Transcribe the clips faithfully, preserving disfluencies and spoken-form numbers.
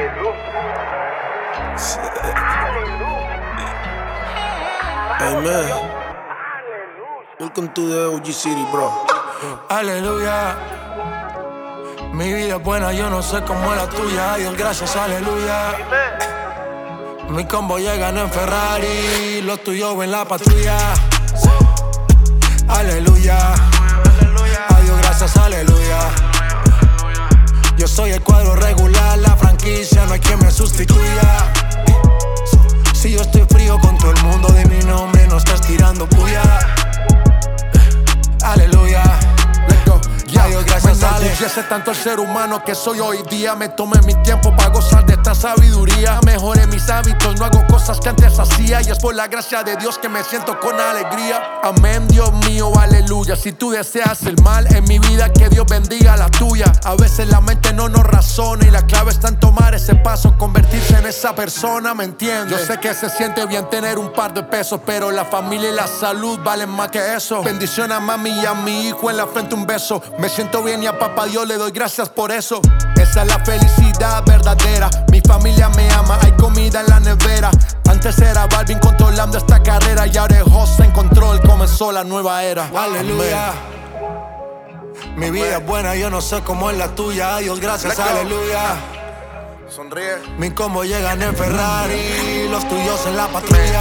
Amen. Welcome to the O G City, bro. Aleluya. Mi vida es buena, yo no sé cómo es la tuya. Dios, gracias, aleluya. Mi combo llegan en Ferrari, los tuyos en la patrulla. Aleluya. Adiós, gracias, aleluya. Yo soy el cuadro regular, la franquicia, no hay quien me sustituya. Si yo estoy frío con todo el mundo de mi nombre, no estás tirando puya. Aleluya. Let's go. Adiós, gracias, aleluya. Me enorgullece tanto el ser humano que soy hoy día. Me tomé mi tiempo para gozar de esta sabiduría. Mejoré mis hábitos, no hago cosas que antes hacía. Y es por la gracia de Dios que me siento con alegría. Amén, Dios mío, aleluya. Si tú deseas el mal en mi vida, que Dios bendiga la tuya. A veces la mente no nos razona y la clave está en tomar ese paso, convertirse en esa persona, ¿me entiendes? Yo sé que se siente bien tener un par de pesos, pero la familia y la salud valen más que eso. Bendición a mami y a mi hijo en la frente un beso. Me siento bien y a papá Dios le doy gracias por eso. Esa es la felicidad verdadera. Mi familia me ama, hay comida en la nevera. Antes era Balvin controlando esta carrera y ahora es José en control, comenzó la nueva era. Aleluya. Mi vida es buena, yo no sé cómo es la tuya. Dios, gracias, aleluya. Sonríe. Mi combo llegan en Ferrari, los tuyos en la patrulla.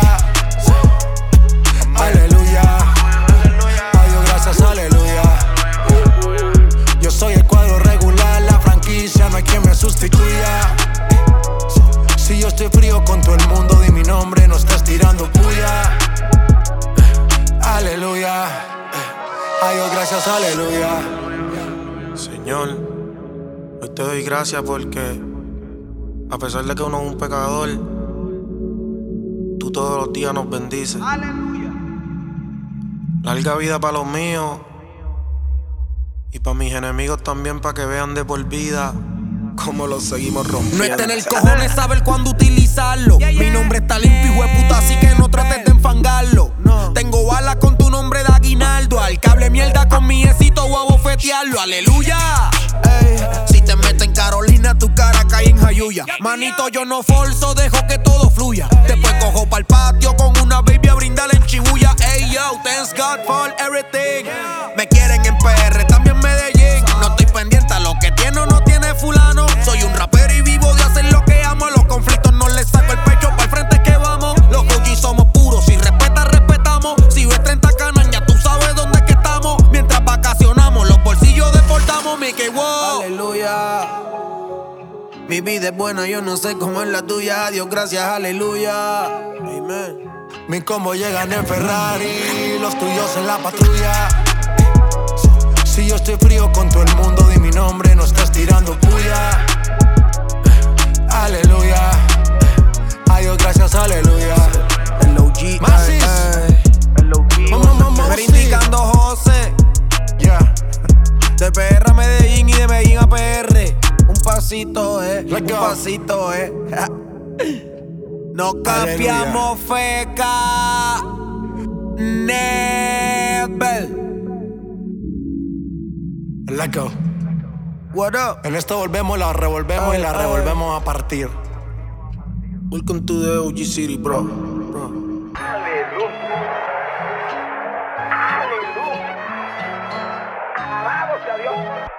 Aleluya. Adiós, gracias, aleluya. Yo soy el cuadro regular, la franquicia, no hay quien me sustituya. Si yo estoy frío con todo el mundo, di mi nombre, no estás tirando puya. Aleluya. Adiós, gracias, aleluya. Señor, hoy te doy gracias porque a pesar de que uno es un pecador, tú todos los días nos bendices. Aleluya. Larga vida para los míos y para mis enemigos también, para que vean de por vida cómo los seguimos rompiendo. No está en el cojones saber cuándo utilizarlo. Yeah, yeah. Mi nombre está limpio, hijo de puta, así que no trates de enfangarlo. No. Tengo balas con tu nombre de aguinaldo. Al cable mierda con mi éxito voy a bofetearlo. Aleluya. Ey. Si te metes en Carolina, tu cara cae en Jayuya. Manito, yo no forzo, dejo que todo fluya. Después cojo pa'l patio con una baby a brindarle en Chibuya. Ey yo, thanks God for everything. Me quieren en P R, también Medellín. No estoy pendiente a lo que tiene o no tiene fulano. Soy un rapero y vivo de hacer lo que amo. A los conflictos no les saco el pecho, pa'l frente que vamos. Los O G somos puros, si respetas, respetamos. Si ves treinta canas, ya tú sabes dónde es que estamos. Mientras vacacionamos, los bolsillos deportamos. Mickey wow. Aleluya. Mi vida es buena, yo no sé cómo es la tuya. Dios, gracias, aleluya. Amen. Mi combo llegan en Ferrari, los tuyos en la patrulla. Si yo estoy frío con todo el mundo, di mi nombre, no estás tirando puya. Aleluya. Adiós, gracias, aleluya. El O G, Masis. el O G. Brindicando José. Yeah. De P R a Medellín y de Medellín a P R. Un pasito, eh. Let's Un go. pasito, eh. No cambiamos feca. Never. Let's go. What up? En esto volvemos, la revolvemos Ay, y la ay. revolvemos a partir. Welcome to the O G City, bro. bro. Aleluya. Aleluya. Alabado sea Dios.